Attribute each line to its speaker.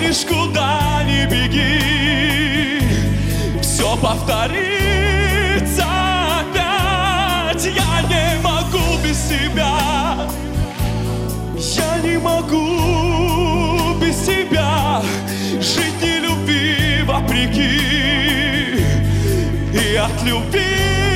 Speaker 1: помнишь, куда ни беги, все повторится опять. Я не могу без тебя, я не могу без тебя жить, не любви вопреки, и от любви